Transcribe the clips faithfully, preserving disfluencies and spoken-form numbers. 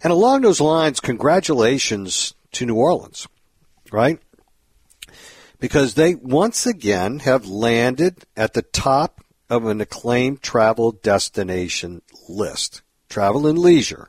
And along those lines, congratulations to New Orleans, right? Because they once again have landed at the top of an acclaimed travel destination list. Travel and Leisure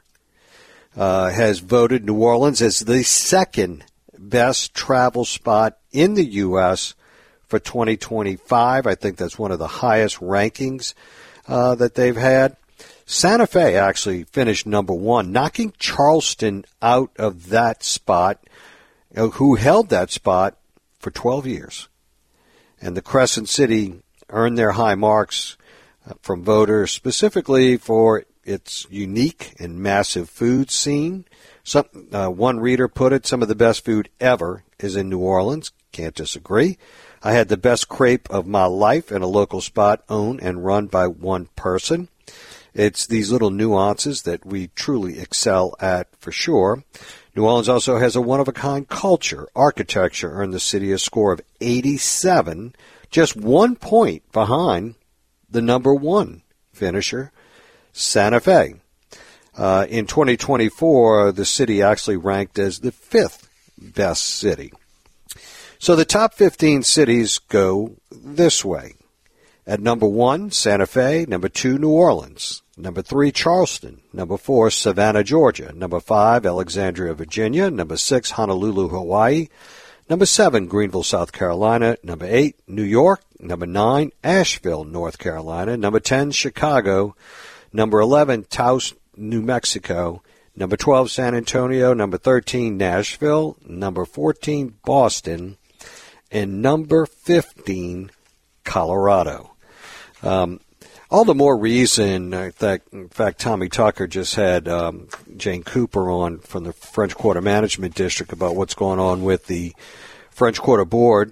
uh, has voted New Orleans as the second best travel spot in the U S for twenty twenty-five. I think that's one of the highest rankings uh, that they've had. Santa Fe actually finished number one, knocking Charleston out of that spot, you know, who held that spot for twelve years. And the Crescent City earned their high marks from voters specifically for its unique and massive food scene. Some, uh, one reader put it, some of the best food ever is in New Orleans. Can't disagree. I had the best crepe of my life in a local spot owned and run by one person. It's these little nuances that we truly excel at for sure. New Orleans also has a one-of-a-kind culture. Architecture earned the city a score of eighty-seven, just one point behind the number one finisher, Santa Fe. Uh, in twenty twenty-four, the city actually ranked as the fifth best city. So the top fifteen cities go this way. At number one, Santa Fe. Number two, New Orleans. Number three, Charleston. Number four, Savannah, Georgia. Number five, Alexandria, Virginia. Number six, Honolulu, Hawaii. Number seven, Greenville, South Carolina. Number eight, New York. Number nine, Asheville, North Carolina. Number ten, Chicago. Number eleven, Taos, New Mexico. Number twelve, San Antonio. Number thirteen, Nashville. Number fourteen, Boston. And number fifteen, Colorado. Um, all the more reason, I think, in fact, Tommy Tucker just had um, Jane Cooper on from the French Quarter Management District about what's going on with the French Quarter Board.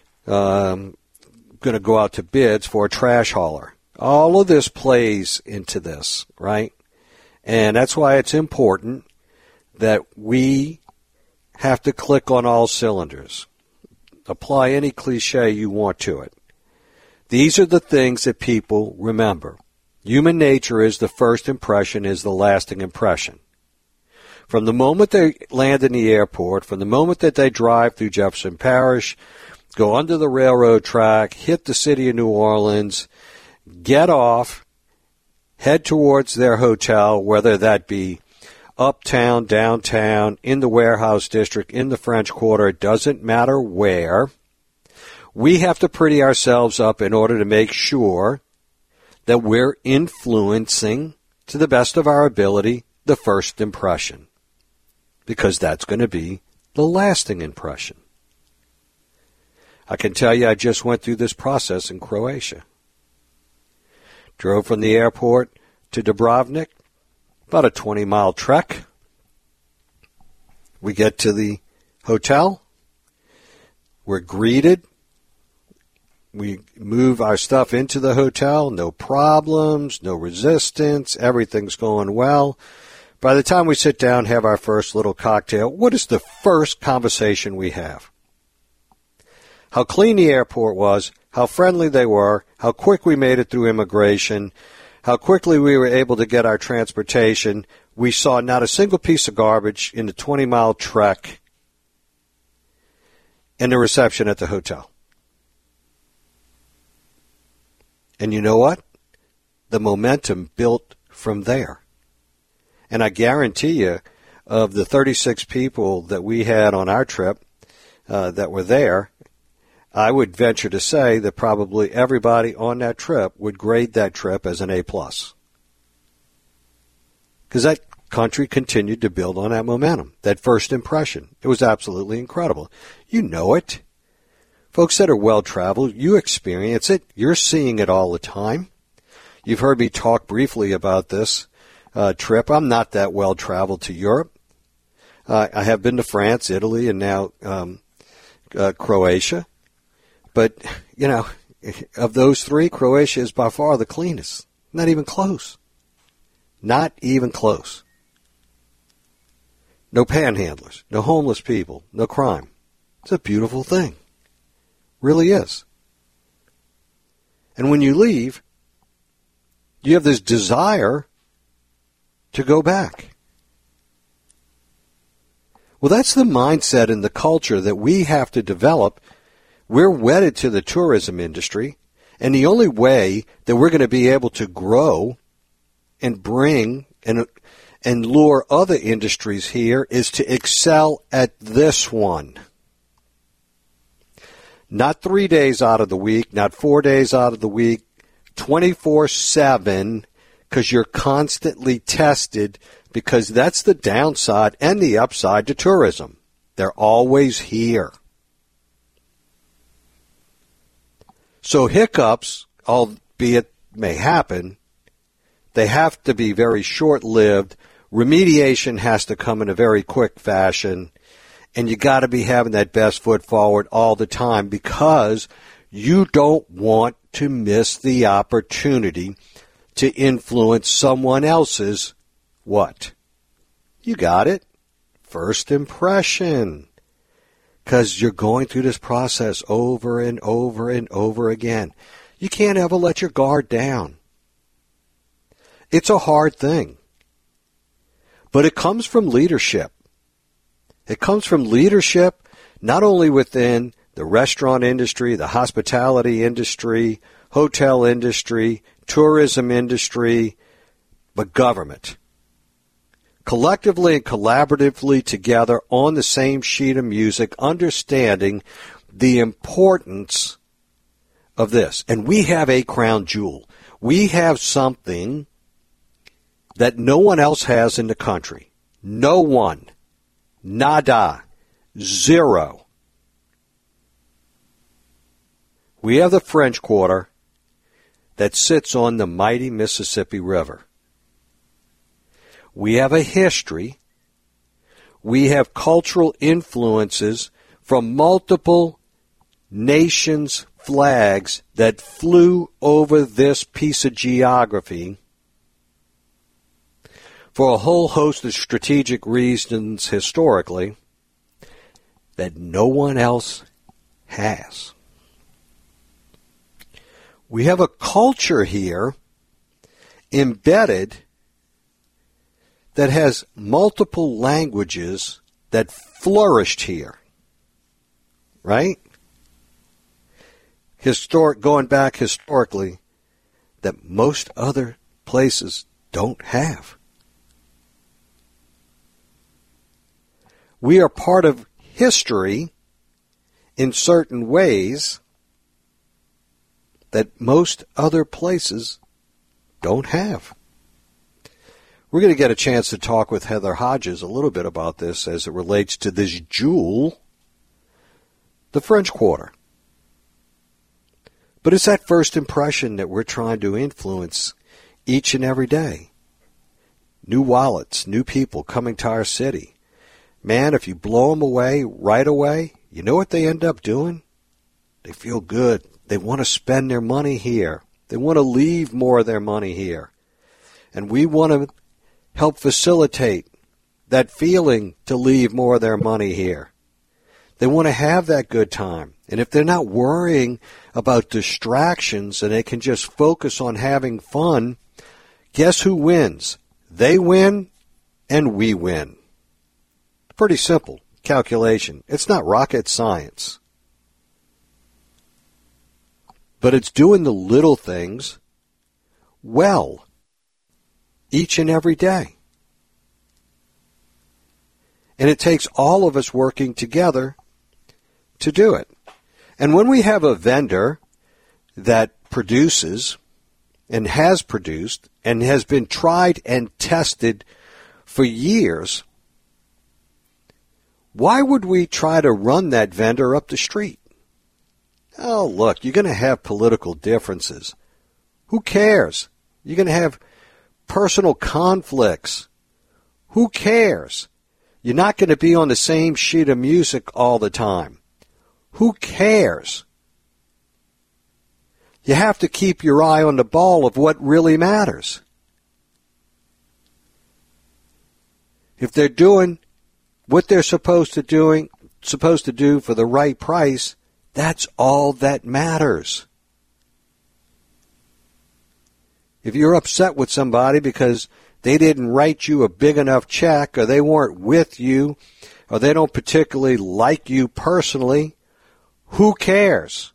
Um, going to go out to bids for a trash hauler. All of this plays into this, right? And that's why it's important that we have to click on all cylinders. Apply any cliche you want to it. These are the things that people remember. Human nature is the first impression is the lasting impression. From the moment they land in the airport, from the moment that they drive through Jefferson Parish, go under the railroad track, hit the city of New Orleans, get off, head towards their hotel, whether that be uptown, downtown, in the warehouse district, in the French Quarter, it doesn't matter where. We have to pretty ourselves up in order to make sure that we're influencing, to the best of our ability, the first impression. Because that's going to be the lasting impression. I can tell you I just went through this process in Croatia. Drove from the airport to Dubrovnik, about a twenty-mile trek. We get to the hotel. We're greeted. We move our stuff into the hotel. No problems, no resistance. Everything's going well. By the time we sit down, have our first little cocktail, what is the first conversation we have? How clean the airport was, how friendly they were, how quick we made it through immigration, how quickly we were able to get our transportation. We saw not a single piece of garbage in the twenty-mile trek in the reception at the hotel. And you know what? The momentum built from there. And I guarantee you, of the thirty-six people that we had on our trip uh, that were there, I would venture to say that probably everybody on that trip would grade that trip as an A plus. Because that country continued to build on that momentum, that first impression. It was absolutely incredible. You know it. Folks that are well-traveled, you experience it. You're seeing it all the time. You've heard me talk briefly about this uh, trip. I'm not that well-traveled to Europe. Uh, I have been to France, Italy, and now um, uh, Croatia. But, you know, of those three, Croatia is by far the cleanest. Not even close. Not even close. No panhandlers, no homeless people, no crime. It's a beautiful thing. Really is. And when you leave, you have this desire to go back. Well, that's the mindset and the culture that we have to develop. We're wedded to the tourism industry, and the only way that we're going to be able to grow and bring and and lure other industries here is to excel at this one. Not three days out of the week, not four days out of the week, twenty-four seven, because you're constantly tested, because that's the downside and the upside to tourism. They're always here. So hiccups, albeit may happen, they have to be very short-lived. Remediation has to come in a very quick fashion. And you got to be having that best foot forward all the time, because you don't want to miss the opportunity to influence someone else's what? You got it. First impression. Because you're going through this process over and over and over again. You can't ever let your guard down. It's a hard thing. But it comes from leadership. It comes from leadership not only within the restaurant industry, the hospitality industry, hotel industry, tourism industry, but government. Collectively and collaboratively together on the same sheet of music, understanding the importance of this. And we have a crown jewel. We have something that no one else has in the country. No one. Nada. Zero. We have the French Quarter that sits on the mighty Mississippi River. We have a history. We have cultural influences from multiple nations' flags that flew over this piece of geography for a whole host of strategic reasons historically that no one else has. We have a culture here embedded that has multiple languages that flourished here, right? Historic, going back historically, that most other places don't have. We are part of history in certain ways that most other places don't have. We're going to get a chance to talk with Heather Hodges a little bit about this as it relates to this jewel, the French Quarter. But it's that first impression that we're trying to influence each and every day. New wallets, new people coming to our city. Man, if you blow them away right away, you know what they end up doing? They feel good. They want to spend their money here. They want to leave more of their money here. And we want to help facilitate that feeling to leave more of their money here. They want to have that good time. And if they're not worrying about distractions and they can just focus on having fun, guess who wins? They win and we win. Pretty simple calculation. It's not rocket science. But it's doing the little things well each and every day. And it takes all of us working together to do it. And when we have a vendor that produces and has produced and has been tried and tested for years, why would we try to run that vendor up the street? Oh, look, you're going to have political differences. Who cares? You're going to have personal conflicts. Who cares? You're not going to be on the same sheet of music all the time. Who cares? You have to keep your eye on the ball of what really matters. If they're doing what they're supposed to doing, supposed to do for the right price, that's all that matters. If you're upset with somebody because they didn't write you a big enough check, or they weren't with you, or they don't particularly like you personally, who cares?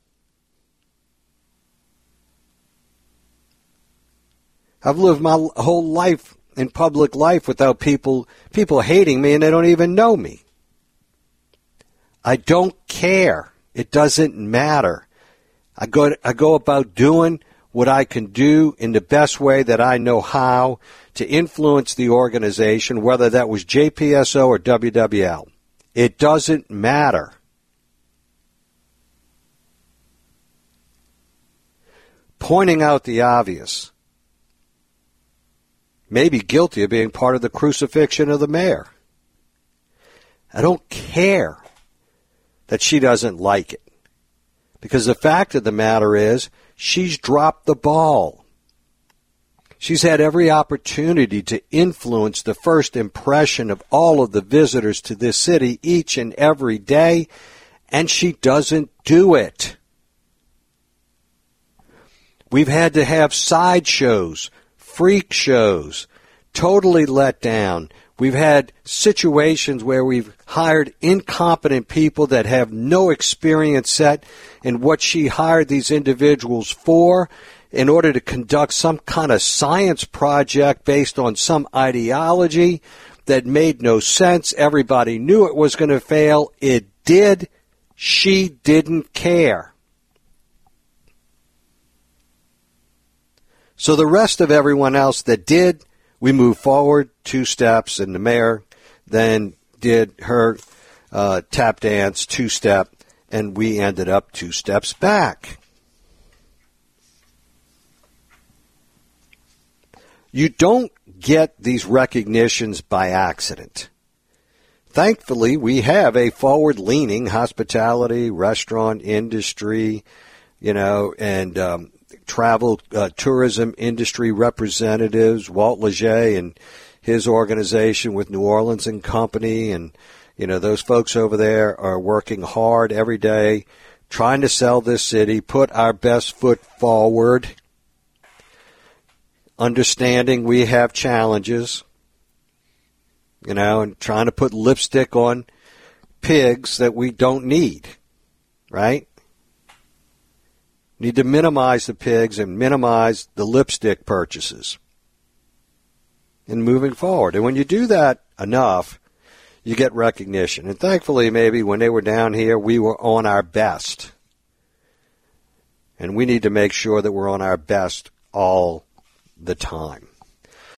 I've lived my whole life in public life without people people hating me, and they don't even know me. I don't care. It doesn't matter. I go I go about doing what I can do in the best way that I know how to influence the organization, whether that was J P S O or W W L. It doesn't matter. Pointing out the obvious. Maybe guilty of being part of the crucifixion of the mayor. I don't care that she doesn't like it. Because the fact of the matter is, she's dropped the ball. She's had every opportunity to influence the first impression of all of the visitors to this city each and every day, and she doesn't do it. We've had to have sideshows, freak shows, totally let down. We've had situations where we've hired incompetent people that have no experience set in what she hired these individuals for in order to conduct some kind of science project based on some ideology that made no sense. Everybody knew it was going to fail. It did. She didn't care. So the rest of everyone else that did, we moved forward two steps, and the mayor then did her uh, tap dance two-step, and we ended up two steps back. You don't get these recognitions by accident. Thankfully, we have a forward-leaning hospitality, restaurant industry, you know, and um, travel, uh, tourism industry representatives, Walt Leger and his organization with New Orleans and Company, and, you know, those folks over there are working hard every day trying to sell this city, put our best foot forward, understanding we have challenges, you know, and trying to put lipstick on pigs that we don't need, right? Need to minimize the pigs and minimize the lipstick purchases and moving forward. And when you do that enough, you get recognition. And thankfully, maybe when they were down here, we were on our best. And we need to make sure that we're on our best all the time.